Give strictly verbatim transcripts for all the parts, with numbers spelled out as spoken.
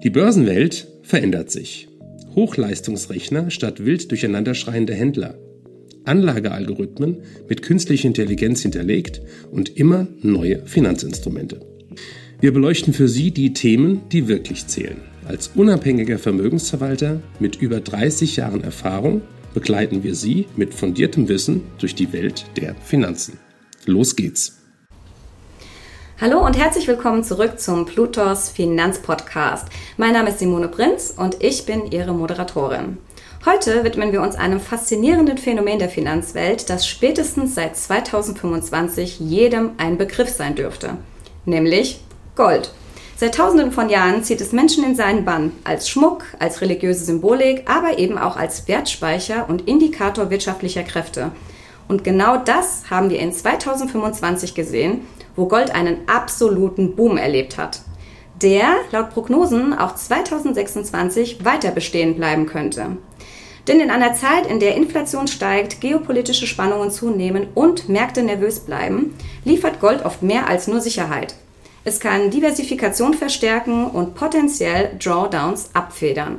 Die Börsenwelt verändert sich. Hochleistungsrechner statt wild durcheinanderschreiende Händler. Anlagealgorithmen mit künstlicher Intelligenz hinterlegt und immer neue Finanzinstrumente. Wir beleuchten für Sie die Themen, die wirklich zählen. Als unabhängiger Vermögensverwalter mit über dreißig Jahren Erfahrung begleiten wir Sie mit fundiertem Wissen durch die Welt der Finanzen. Los geht's! Hallo und herzlich willkommen zurück zum Plutos Finanzpodcast. Mein Name ist Simone Prinz und ich bin Ihre Moderatorin. Heute widmen wir uns einem faszinierenden Phänomen der Finanzwelt, das spätestens seit zweitausendfünfundzwanzig jedem ein Begriff sein dürfte, nämlich Gold. Seit Tausenden von Jahren zieht es Menschen in seinen Bann, als Schmuck, als religiöse Symbolik, aber eben auch als Wertspeicher und Indikator wirtschaftlicher Kräfte. Und genau das haben wir in zweitausendfünfundzwanzig gesehen, wo Gold einen absoluten Boom erlebt hat, der laut Prognosen auch zweitausendsechsundzwanzig weiter bestehen bleiben könnte. Denn in einer Zeit, in der Inflation steigt, geopolitische Spannungen zunehmen und Märkte nervös bleiben, liefert Gold oft mehr als nur Sicherheit. Es kann Diversifikation verstärken und potenziell Drawdowns abfedern.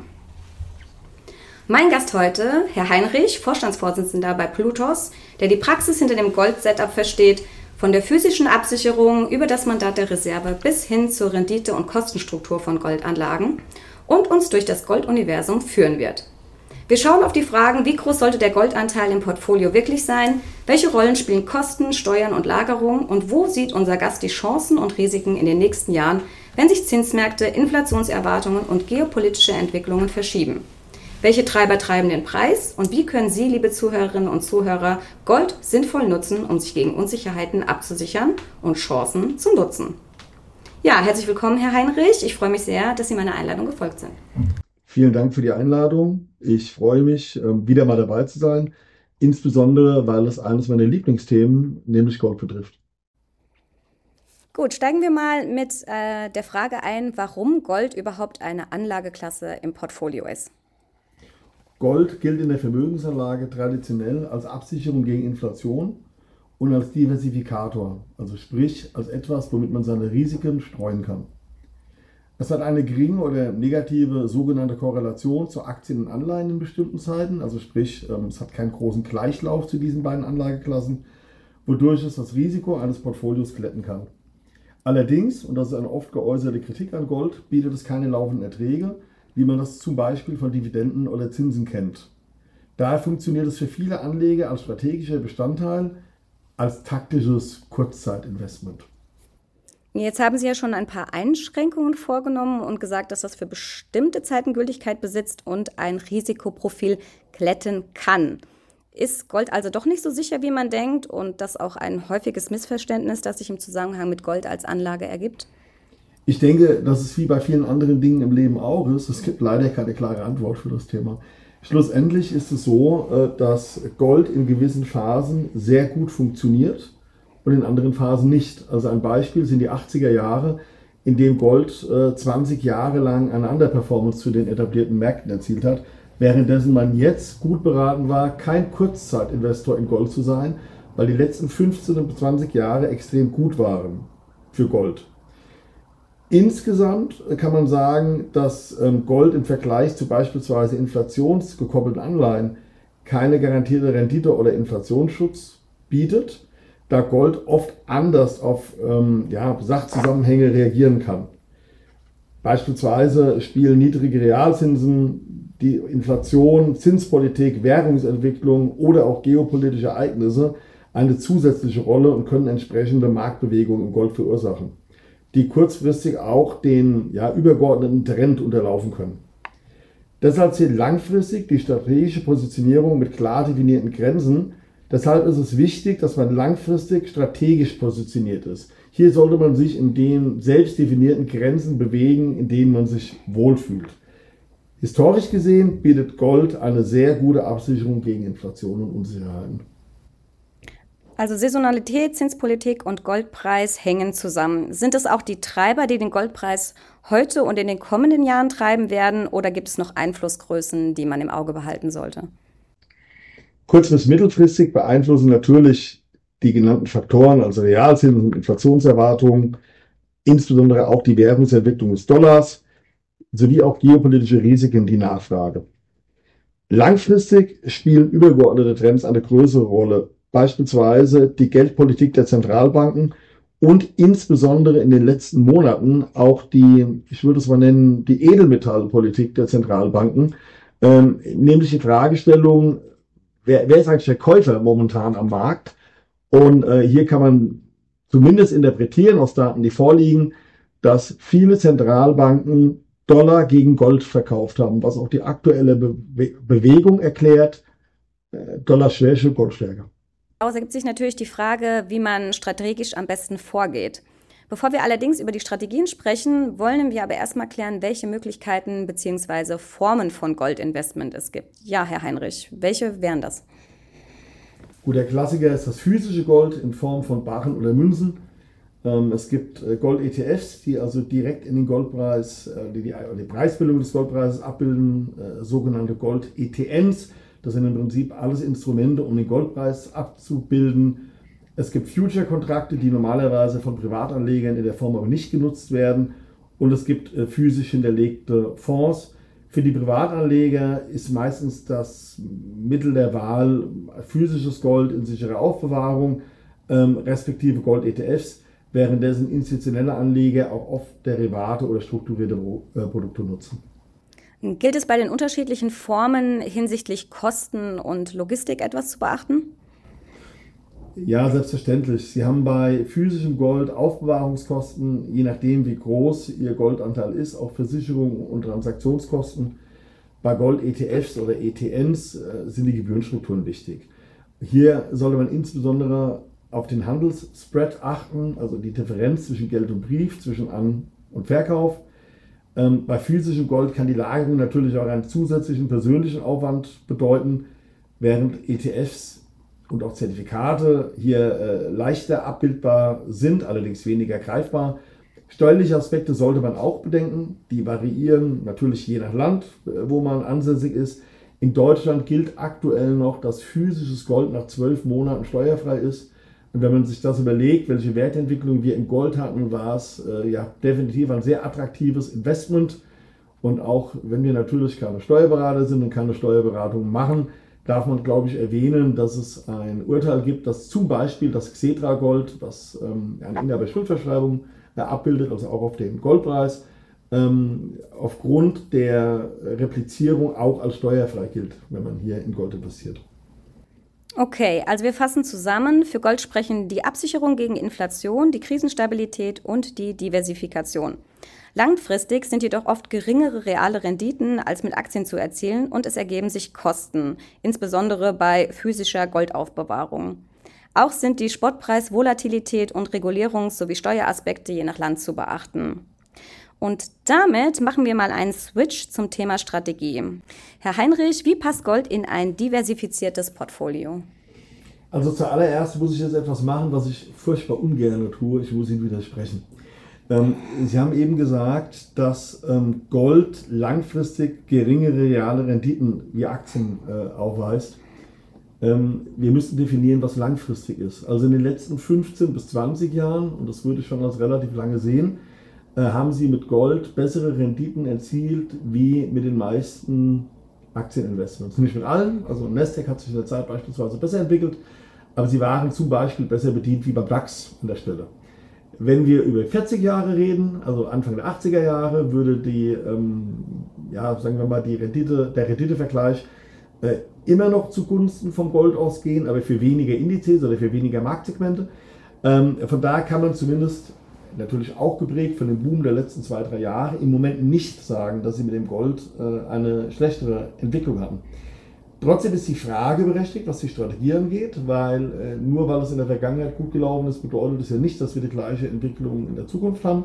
Mein Gast heute, Herr Heinrich, Vorstandsvorsitzender bei Plutos, der die Praxis hinter dem Gold-Setup versteht, von der physischen Absicherung über das Mandat der Reserve bis hin zur Rendite- und Kostenstruktur von Goldanlagen und uns durch das Golduniversum führen wird. Wir schauen auf die Fragen, wie groß sollte der Goldanteil im Portfolio wirklich sein, welche Rollen spielen Kosten, Steuern und Lagerung und wo sieht unser Gast die Chancen und Risiken in den nächsten Jahren, wenn sich Zinsmärkte, Inflationserwartungen und geopolitische Entwicklungen verschieben. Welche Treiber treiben den Preis und wie können Sie, liebe Zuhörerinnen und Zuhörer, Gold sinnvoll nutzen, um sich gegen Unsicherheiten abzusichern und Chancen zu nutzen? Ja, herzlich willkommen, Herr Heinrich. Ich freue mich sehr, dass Sie meiner Einladung gefolgt sind. Vielen Dank für die Einladung. Ich freue mich, wieder mal dabei zu sein, insbesondere, weil es eines meiner Lieblingsthemen, nämlich Gold, betrifft. Gut, steigen wir mal mit äh, der Frage ein, warum Gold überhaupt eine Anlageklasse im Portfolio ist. Gold gilt in der Vermögensanlage traditionell als Absicherung gegen Inflation und als Diversifikator, also sprich als etwas, womit man seine Risiken streuen kann. Es hat eine geringe oder negative sogenannte Korrelation zu Aktien und Anleihen in bestimmten Zeiten, also sprich es hat keinen großen Gleichlauf zu diesen beiden Anlageklassen, wodurch es das Risiko eines Portfolios glätten kann. Allerdings, und das ist eine oft geäußerte Kritik an Gold, bietet es keine laufenden Erträge, wie man das zum Beispiel von Dividenden oder Zinsen kennt. Daher funktioniert es für viele Anleger als strategischer Bestandteil, als taktisches Kurzzeitinvestment. Jetzt haben Sie ja schon ein paar Einschränkungen vorgenommen und gesagt, dass das für bestimmte Zeiten Gültigkeit besitzt und ein Risikoprofil glätten kann. Ist Gold also doch nicht so sicher, wie man denkt und das auch ein häufiges Missverständnis, das sich im Zusammenhang mit Gold als Anlage ergibt? Ich denke, dass es wie bei vielen anderen Dingen im Leben auch ist. Es gibt leider keine klare Antwort für das Thema. Schlussendlich ist es so, dass Gold in gewissen Phasen sehr gut funktioniert und in anderen Phasen nicht. Also ein Beispiel sind die achtziger Jahre, in dem Gold zwanzig Jahre lang eine Underperformance zu den etablierten Märkten erzielt hat, währenddessen man jetzt gut beraten war, kein Kurzzeitinvestor in Gold zu sein, weil die letzten fünfzehn bis zwanzig Jahre extrem gut waren für Gold. Insgesamt kann man sagen, dass Gold im Vergleich zu beispielsweise inflationsgekoppelten Anleihen keine garantierte Rendite oder Inflationsschutz bietet, da Gold oft anders auf ähm, ja, Sachzusammenhänge reagieren kann. Beispielsweise spielen niedrige Realzinsen, die Inflation, Zinspolitik, Währungsentwicklung oder auch geopolitische Ereignisse eine zusätzliche Rolle und können entsprechende Marktbewegungen im Gold verursachen, die kurzfristig auch den ja, übergeordneten Trend unterlaufen können. Deshalb zählt langfristig die strategische Positionierung mit klar definierten Grenzen. Deshalb ist es wichtig, dass man langfristig strategisch positioniert ist. Hier sollte man sich in den selbst definierten Grenzen bewegen, in denen man sich wohlfühlt. Historisch gesehen bietet Gold eine sehr gute Absicherung gegen Inflation und Unsicherheiten. Also Saisonalität, Zinspolitik und Goldpreis hängen zusammen. Sind es auch die Treiber, die den Goldpreis heute und in den kommenden Jahren treiben werden, oder gibt es noch Einflussgrößen, die man im Auge behalten sollte? Kurz- bis mittelfristig beeinflussen natürlich die genannten Faktoren, also Realzinsen, Inflationserwartungen, insbesondere auch die Währungsentwicklung des Dollars. sowie auch geopolitische Risiken die Nachfrage. Langfristig spielen übergeordnete Trends eine größere Rolle, beispielsweise die Geldpolitik der Zentralbanken und insbesondere in den letzten Monaten auch die, ich würde es mal nennen, die Edelmetallpolitik der Zentralbanken, ähm, nämlich die Fragestellung, wer, wer ist eigentlich der Käufer momentan am Markt? Und äh, hier kann man zumindest interpretieren aus Daten, die vorliegen, dass viele Zentralbanken Dollar gegen Gold verkauft haben, was auch die aktuelle Be Bewegung erklärt, äh, Dollarschwäche, Goldstärke. Daraus ergibt sich natürlich die Frage, wie man strategisch am besten vorgeht. Bevor wir allerdings über die Strategien sprechen, wollen wir aber erstmal klären, welche Möglichkeiten bzw. Formen von Goldinvestment es gibt. Ja, Herr Heinrich, welche wären das? Gut, der Klassiker ist das physische Gold in Form von Barren oder Münzen. Ähm, es gibt äh, Gold-E T Fs, die also direkt in den Goldpreis, äh, die, die die Preisbildung des Goldpreises abbilden, äh, sogenannte Gold-E T Ns. Das sind im Prinzip alles Instrumente, um den Goldpreis abzubilden. Es gibt Future-Kontrakte, die normalerweise von Privatanlegern in der Form aber nicht genutzt werden. Und es gibt äh, physisch hinterlegte Fonds. Für die Privatanleger ist meistens das Mittel der Wahl physisches Gold in sicherer Aufbewahrung, ähm, respektive Gold-E T Fs, währenddessen institutionelle Anleger auch oft Derivate oder strukturierte äh, Produkte nutzen. Gilt es bei den unterschiedlichen Formen hinsichtlich Kosten und Logistik etwas zu beachten? Ja, selbstverständlich. Sie haben bei physischem Gold Aufbewahrungskosten, je nachdem wie groß Ihr Goldanteil ist, auch Versicherungen und Transaktionskosten. Bei Gold-E T Fs oder E T Ns äh, sind die Gebührenstrukturen wichtig. Hier sollte man insbesondere auf den Handelsspread achten, also die Differenz zwischen Geld und Brief, zwischen An- und Verkauf. Ähm, bei physischem Gold kann die Lagerung natürlich auch einen zusätzlichen persönlichen Aufwand bedeuten, während E T Fs und auch Zertifikate hier äh, leichter abbildbar sind, allerdings weniger greifbar. Steuerliche Aspekte sollte man auch bedenken. Die variieren natürlich je nach Land, äh, wo man ansässig ist. In Deutschland gilt aktuell noch, dass physisches Gold nach zwölf Monaten steuerfrei ist. Und wenn man sich das überlegt, welche Wertentwicklung wir im Gold hatten, war es äh, ja definitiv ein sehr attraktives Investment. Und auch wenn wir natürlich keine Steuerberater sind und keine Steuerberatung machen, darf man, glaube ich, erwähnen, dass es ein Urteil gibt, dass zum Beispiel das Xetra-Gold, was ähm, eine Inhaberschuldverschreibung äh, abbildet, also auch auf dem Goldpreis, ähm, aufgrund der Replizierung auch als steuerfrei gilt, wenn man hier in Gold investiert. Okay, also wir fassen zusammen. Für Gold sprechen die Absicherung gegen Inflation, die Krisenstabilität und die Diversifikation. Langfristig sind jedoch oft geringere reale Renditen als mit Aktien zu erzielen und es ergeben sich Kosten, insbesondere bei physischer Goldaufbewahrung. Auch sind die Spotpreis-Volatilität und Regulierungs- sowie Steueraspekte je nach Land zu beachten. Und damit machen wir mal einen Switch zum Thema Strategie. Herr Heinrich, wie passt Gold in ein diversifiziertes Portfolio? Also zuallererst muss ich jetzt etwas machen, was ich furchtbar ungern tue. Ich muss Ihnen widersprechen. Ähm, Sie haben eben gesagt, dass ähm, Gold langfristig geringere reale Renditen wie Aktien äh, aufweist. Ähm, wir müssen definieren, was langfristig ist. Also in den letzten fünfzehn bis zwanzig Jahren, und das würde ich schon als relativ lange sehen, haben sie mit Gold bessere Renditen erzielt wie mit den meisten Aktieninvestments. Nicht mit allen, also Nasdaq hat sich in der Zeit beispielsweise besser entwickelt, aber sie waren zum Beispiel besser bedient wie beim DAX an der Stelle. Wenn wir über vierzig Jahre reden, also Anfang der achtziger Jahre, würde die, ähm, ja, sagen wir mal, die Rendite, der Renditevergleich äh, immer noch zugunsten vom Gold ausgehen, aber für weniger Indizes oder für weniger Marktsegmente. Ähm, von daher kann man zumindest, natürlich auch geprägt von dem Boom der letzten zwei, drei Jahre, im Moment nicht sagen, dass sie mit dem Gold äh, eine schlechtere Entwicklung hatten. Trotzdem ist die Frage berechtigt, was die Strategie angeht, weil äh, nur weil es in der Vergangenheit gut gelaufen ist, bedeutet es ja nicht, dass wir die gleiche Entwicklung in der Zukunft haben.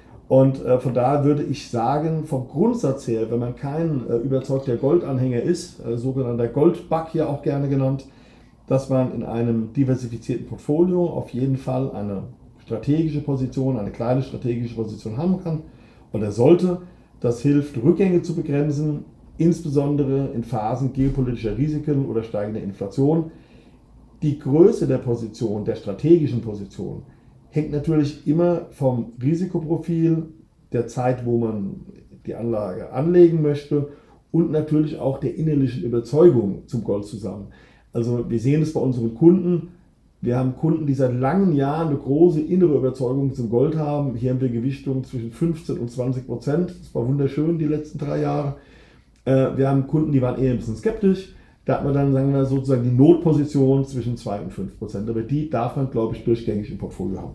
Und äh, von daher würde ich sagen, vom Grundsatz her, wenn man kein äh, überzeugter Goldanhänger ist, äh, sogenannter Goldbug hier auch gerne genannt, dass man in einem diversifizierten Portfolio auf jeden Fall eine strategische Position, eine kleine strategische Position haben kann oder sollte. Das hilft, Rückgänge zu begrenzen, insbesondere in Phasen geopolitischer Risiken oder steigender Inflation. Die Größe der Position, der strategischen Position, hängt natürlich immer vom Risikoprofil, der Zeit, wo man die Anlage anlegen möchte und natürlich auch der innerlichen Überzeugung zum Gold zusammen. Also wir sehen es bei unseren Kunden. Wir haben Kunden, die seit langen Jahren eine große innere Überzeugung zum Gold haben. Hier haben wir Gewichtungen zwischen fünfzehn und zwanzig Prozent. Das war wunderschön die letzten drei Jahre. Wir haben Kunden, die waren eher ein bisschen skeptisch. Da hat man dann, sagen wir, sozusagen die Notposition zwischen zwei und fünf Prozent. Aber die darf man, glaube ich, durchgängig im Portfolio haben.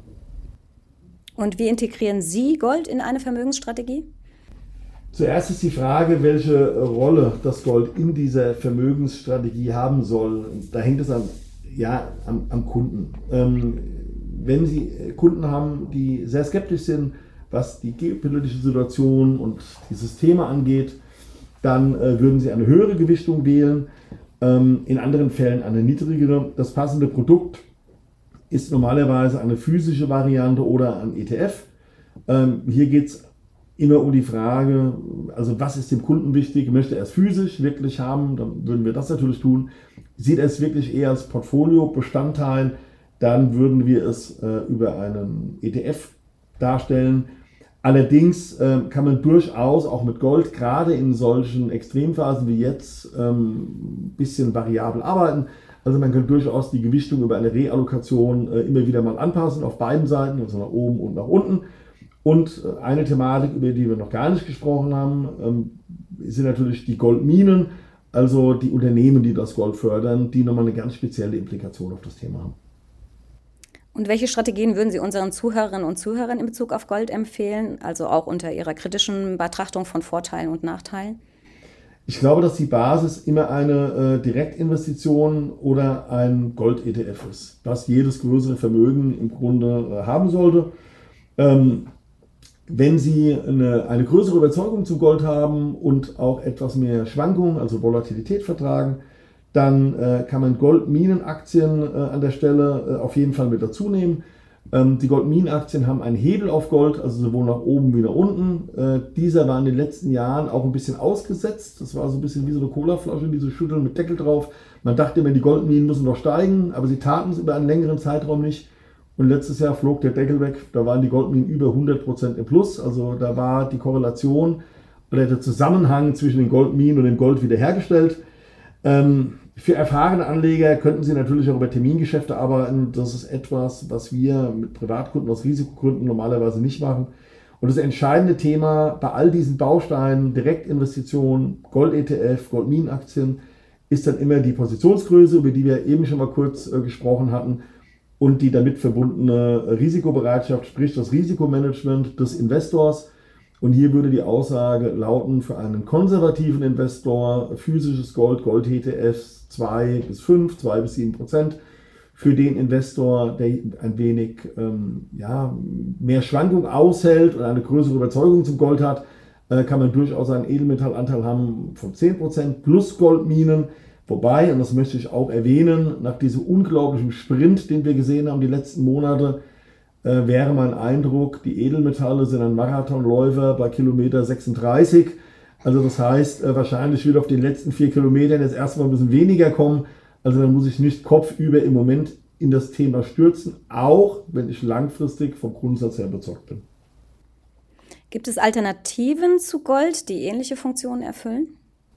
Und wie integrieren Sie Gold in eine Vermögensstrategie? Zuerst ist die Frage, welche Rolle das Gold in dieser Vermögensstrategie haben soll. Da hängt es an, ja, am, am Kunden. Ähm, wenn Sie Kunden haben, die sehr skeptisch sind, was die geopolitische Situation und die Systeme angeht, dann äh, würden Sie eine höhere Gewichtung wählen, ähm, in anderen Fällen eine niedrigere. Das passende Produkt ist normalerweise eine physische Variante oder ein E T F. Ähm, hier geht es immer um die Frage, also was ist dem Kunden wichtig? Möchte er es physisch wirklich haben? Dann würden wir das natürlich tun. Sieht er es wirklich eher als Portfolio-Bestandteil? Dann würden wir es äh, über einen E T F darstellen. Allerdings äh, kann man durchaus auch mit Gold, gerade in solchen Extremphasen wie jetzt, ein ähm, bisschen variabel arbeiten. Also man kann durchaus die Gewichtung über eine Reallokation äh, immer wieder mal anpassen auf beiden Seiten, also nach oben und nach unten. Und äh, eine Thematik, über die wir noch gar nicht gesprochen haben, ähm, sind natürlich die Goldminen, also die Unternehmen, die das Gold fördern, die nochmal eine ganz spezielle Implikation auf das Thema haben. Und welche Strategien würden Sie unseren Zuhörerinnen und Zuhörern in Bezug auf Gold empfehlen, also auch unter Ihrer kritischen Betrachtung von Vorteilen und Nachteilen? Ich glaube, dass die Basis immer eine äh, Direktinvestition oder ein Gold-E T F ist, was jedes größere Vermögen im Grunde äh, haben sollte. Ähm, wenn Sie eine, eine größere Überzeugung zum Gold haben und auch etwas mehr Schwankungen, also Volatilität vertragen, dann äh, kann man Goldminenaktien äh, an der Stelle äh, auf jeden Fall mit dazu nehmen. Ähm, die Goldminenaktien haben einen Hebel auf Gold, also sowohl nach oben wie nach unten. Äh, dieser war in den letzten Jahren auch ein bisschen ausgesetzt. Das war so ein bisschen wie so eine Colaflasche, diese Schütteln mit Deckel drauf. Man dachte immer, die Goldminen müssen noch steigen, aber sie taten es über einen längeren Zeitraum nicht. Und letztes Jahr flog der Deckel weg, da waren die Goldminen über hundert Prozent im Plus. Also da war die Korrelation oder der Zusammenhang zwischen den Goldminen und dem Gold wiederhergestellt. Ähm, Für erfahrene Anleger könnten Sie natürlich auch über Termingeschäfte arbeiten. Das ist etwas, was wir mit Privatkunden aus Risikogründen normalerweise nicht machen. Und das entscheidende Thema bei all diesen Bausteinen, Direktinvestitionen, Gold-E T F, Goldminenaktien, ist dann immer die Positionsgröße, über die wir eben schon mal kurz äh, gesprochen hatten, und die damit verbundene Risikobereitschaft, sprich das Risikomanagement des Investors. Und hier würde die Aussage lauten, für einen konservativen Investor physisches Gold, Gold-E T Fs zwei bis fünf, zwei bis sieben Prozent. Für den Investor, der ein wenig ähm, ja, mehr Schwankung aushält oder eine größere Überzeugung zum Gold hat, äh, kann man durchaus einen Edelmetallanteil haben von zehn Prozent plus Goldminen. Wobei, und das möchte ich auch erwähnen, nach diesem unglaublichen Sprint, den wir gesehen haben die letzten Monate, äh, wäre mein Eindruck, die Edelmetalle sind ein Marathonläufer bei Kilometer sechsunddreißig. Also das heißt, äh, wahrscheinlich wird auf den letzten vier Kilometern jetzt erstmal ein bisschen weniger kommen. Also dann muss ich nicht kopfüber im Moment in das Thema stürzen, auch wenn ich langfristig vom Grundsatz her überzeugt bin. Gibt es Alternativen zu Gold, die ähnliche Funktionen erfüllen?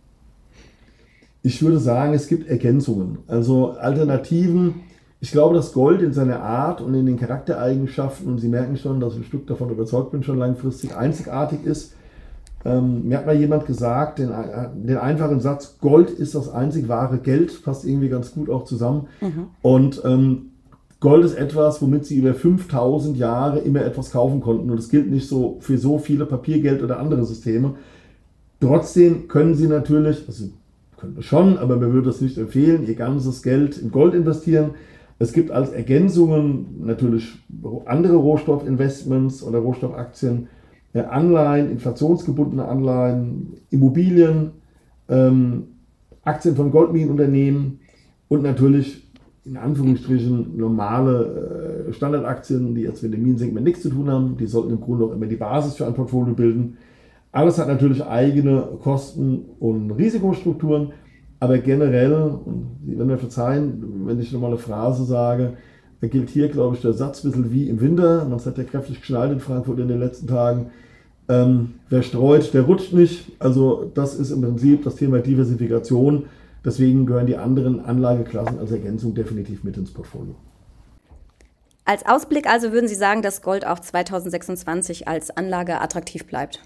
Ich würde sagen, es gibt Ergänzungen. Also Alternativen. Ich glaube, dass Gold in seiner Art und in den Charaktereigenschaften, und Sie merken schon, dass ich ein Stück davon überzeugt bin, schon langfristig einzigartig ist. Ähm, mir hat mal jemand gesagt, den, den einfachen Satz, Gold ist das einzig wahre Geld, passt irgendwie ganz gut auch zusammen. Mhm. Und ähm, Gold ist etwas, womit Sie über fünftausend Jahre immer etwas kaufen konnten. Und das gilt nicht so für so viele Papiergeld oder andere Systeme. Trotzdem können Sie natürlich, also können wir schon, aber mir würde es nicht empfehlen, Ihr ganzes Geld in Gold investieren. Es gibt als Ergänzungen natürlich andere Rohstoffinvestments oder Rohstoffaktien, Anleihen, inflationsgebundene Anleihen, Immobilien, ähm, Aktien von Goldminenunternehmen und natürlich in Anführungsstrichen normale äh, Standardaktien, die jetzt mit dem Minensegment nichts zu tun haben. Die sollten im Grunde auch immer die Basis für ein Portfolio bilden. Alles hat natürlich eigene Kosten und Risikostrukturen, aber generell, und Sie werden mir verzeihen, wenn ich nochmal eine Phrase sage, da gilt hier, glaube ich, der Satz ein bisschen wie im Winter. Man hat ja kräftig geschneit in Frankfurt in den letzten Tagen. Ähm, wer streut, der rutscht nicht. Also das ist im Prinzip das Thema Diversifikation. Deswegen gehören die anderen Anlageklassen als Ergänzung definitiv mit ins Portfolio. Als Ausblick also würden Sie sagen, dass Gold auch zweitausendsechsundzwanzig als Anlage attraktiv bleibt?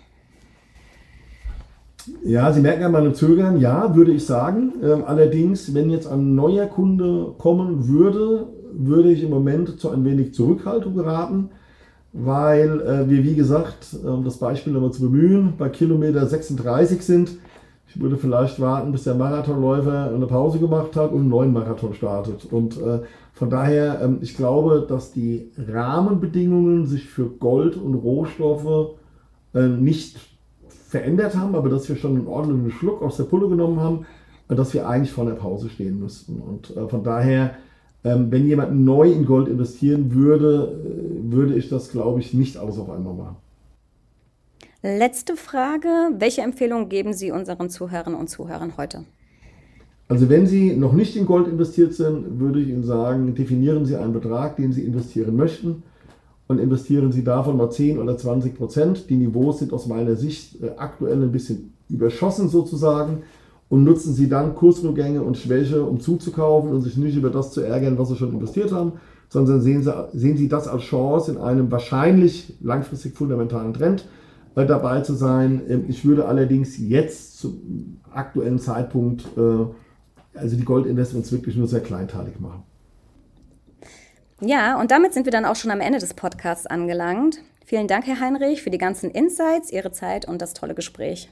Ja, Sie merken an meinem Zögern, ja, würde ich sagen. Ähm, allerdings, wenn jetzt ein neuer Kunde kommen würde, würde ich im Moment zu ein wenig Zurückhaltung raten, weil äh, wir, wie gesagt, um das Beispiel nochmal zu bemühen, bei Kilometer sechsunddreißig sind. Ich würde vielleicht warten, bis der Marathonläufer eine Pause gemacht hat und einen neuen Marathon startet. Und äh, von daher, ähm, ich glaube, dass die Rahmenbedingungen sich für Gold und Rohstoffe äh, nicht verändert haben, aber dass wir schon einen ordentlichen Schluck aus der Pulle genommen haben, dass wir eigentlich vor einer Pause stehen müssten. Und äh, von daher, ähm, wenn jemand neu in Gold investieren würde, äh, würde ich das, glaube ich, nicht alles auf einmal machen. Letzte Frage. Welche Empfehlungen geben Sie unseren Zuhörern und Zuhörern heute? Also wenn Sie noch nicht in Gold investiert sind, würde ich Ihnen sagen, definieren Sie einen Betrag, den Sie investieren möchten. Und investieren Sie davon mal zehn oder zwanzig Prozent. Die Niveaus sind aus meiner Sicht äh, aktuell ein bisschen überschossen sozusagen. Und nutzen Sie dann Kursrückgänge und Schwäche, um zuzukaufen und sich nicht über das zu ärgern, was Sie schon investiert haben, sondern sehen Sie, sehen Sie das als Chance, in einem wahrscheinlich langfristig fundamentalen Trend äh, dabei zu sein. Ähm, ich würde allerdings jetzt zum aktuellen Zeitpunkt äh, also die Goldinvestments wirklich nur sehr kleinteilig machen. Ja, und damit sind wir dann auch schon am Ende des Podcasts angelangt. Vielen Dank, Herr Heinrich, für die ganzen Insights, Ihre Zeit und das tolle Gespräch.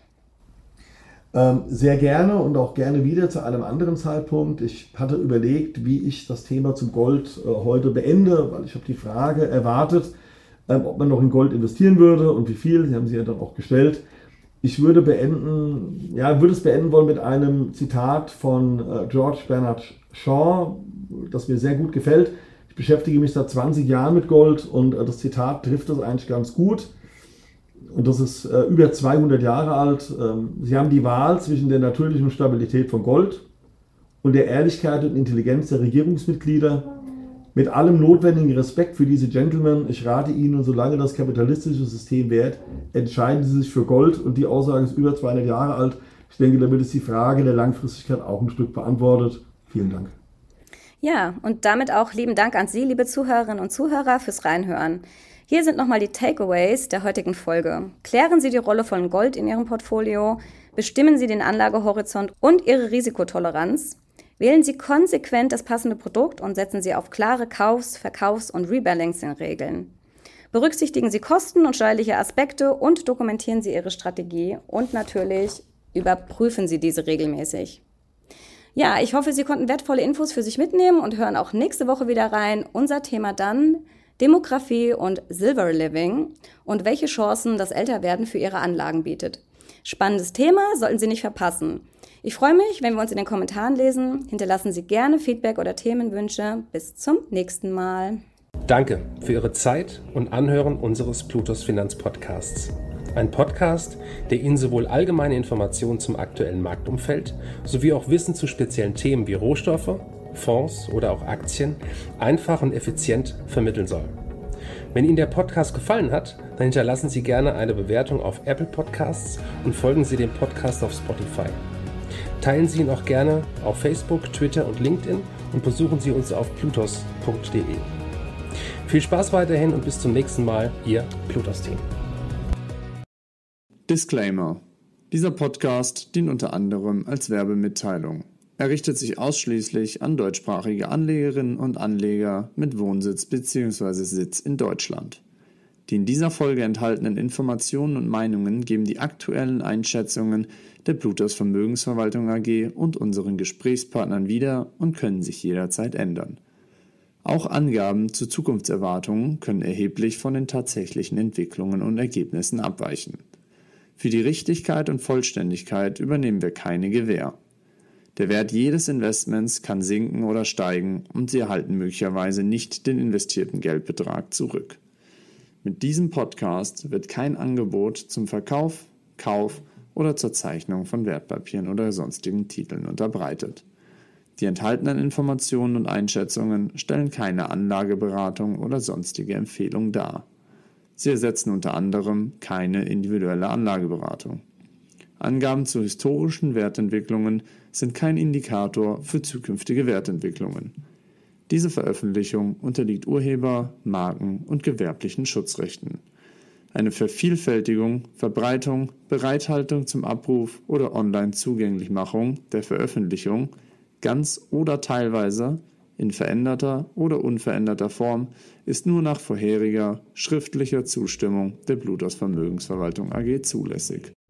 Ähm, sehr gerne und auch gerne wieder zu einem anderen Zeitpunkt. Ich hatte überlegt, wie ich das Thema zum Gold äh, heute beende, weil ich habe die Frage erwartet, ähm, ob man noch in Gold investieren würde und wie viel. Sie haben sie ja dann auch gestellt. Ich würde beenden, ja, würde es beenden wollen mit einem Zitat von äh, George Bernard Shaw, das mir sehr gut gefällt. Ich beschäftige mich seit zwanzig Jahren mit Gold und äh, das Zitat trifft das eigentlich ganz gut. Und das ist äh, über zweihundert Jahre alt. Ähm, Sie haben die Wahl zwischen der natürlichen Stabilität von Gold und der Ehrlichkeit und Intelligenz der Regierungsmitglieder. Mit allem notwendigen Respekt für diese Gentlemen, ich rate Ihnen, solange das kapitalistische System währt, entscheiden Sie sich für Gold. Und die Aussage ist über zweihundert Jahre alt. Ich denke, damit ist die Frage der Langfristigkeit auch ein Stück beantwortet. Vielen Dank. Ja, und damit auch lieben Dank an Sie, liebe Zuhörerinnen und Zuhörer, fürs Reinhören. Hier sind nochmal die Takeaways der heutigen Folge. Klären Sie die Rolle von Gold in Ihrem Portfolio, bestimmen Sie den Anlagehorizont und Ihre Risikotoleranz, wählen Sie konsequent das passende Produkt und setzen Sie auf klare Kaufs-, Verkaufs- und Rebalancing-Regeln. Berücksichtigen Sie Kosten und steuerliche Aspekte und dokumentieren Sie Ihre Strategie und natürlich überprüfen Sie diese regelmäßig. Ja, ich hoffe, Sie konnten wertvolle Infos für sich mitnehmen und hören auch nächste Woche wieder rein. Unser Thema dann Demografie und Silver Living und welche Chancen das Älterwerden für Ihre Anlagen bietet. Spannendes Thema, sollten Sie nicht verpassen. Ich freue mich, wenn wir uns in den Kommentaren lesen. Hinterlassen Sie gerne Feedback oder Themenwünsche. Bis zum nächsten Mal. Danke für Ihre Zeit und Anhören unseres Plutos Finanzpodcasts. Ein Podcast, der Ihnen sowohl allgemeine Informationen zum aktuellen Marktumfeld sowie auch Wissen zu speziellen Themen wie Rohstoffe, Fonds oder auch Aktien einfach und effizient vermitteln soll. Wenn Ihnen der Podcast gefallen hat, dann hinterlassen Sie gerne eine Bewertung auf Apple Podcasts und folgen Sie dem Podcast auf Spotify. Teilen Sie ihn auch gerne auf Facebook, Twitter und LinkedIn und besuchen Sie uns auf plutos punkt de. Viel Spaß weiterhin und bis zum nächsten Mal, Ihr Plutos-Team. Disclaimer: Dieser Podcast dient unter anderem als Werbemitteilung. Er richtet sich ausschließlich an deutschsprachige Anlegerinnen und Anleger mit Wohnsitz bzw. Sitz in Deutschland. Die in dieser Folge enthaltenen Informationen und Meinungen geben die aktuellen Einschätzungen der Plutos Vermögensverwaltung A G und unseren Gesprächspartnern wieder und können sich jederzeit ändern. Auch Angaben zu Zukunftserwartungen können erheblich von den tatsächlichen Entwicklungen und Ergebnissen abweichen. Für die Richtigkeit und Vollständigkeit übernehmen wir keine Gewähr. Der Wert jedes Investments kann sinken oder steigen und Sie erhalten möglicherweise nicht den investierten Geldbetrag zurück. Mit diesem Podcast wird kein Angebot zum Verkauf, Kauf oder zur Zeichnung von Wertpapieren oder sonstigen Titeln unterbreitet. Die enthaltenen Informationen und Einschätzungen stellen keine Anlageberatung oder sonstige Empfehlung dar. Sie ersetzen unter anderem keine individuelle Anlageberatung. Angaben zu historischen Wertentwicklungen sind kein Indikator für zukünftige Wertentwicklungen. Diese Veröffentlichung unterliegt Urheber-, Marken- und gewerblichen Schutzrechten. Eine Vervielfältigung, Verbreitung, Bereithaltung zum Abruf oder Online-Zugänglichmachung der Veröffentlichung, ganz oder teilweise, in veränderter oder unveränderter Form, ist nur nach vorheriger, schriftlicher Zustimmung der Plutos Vermögensverwaltung A G zulässig.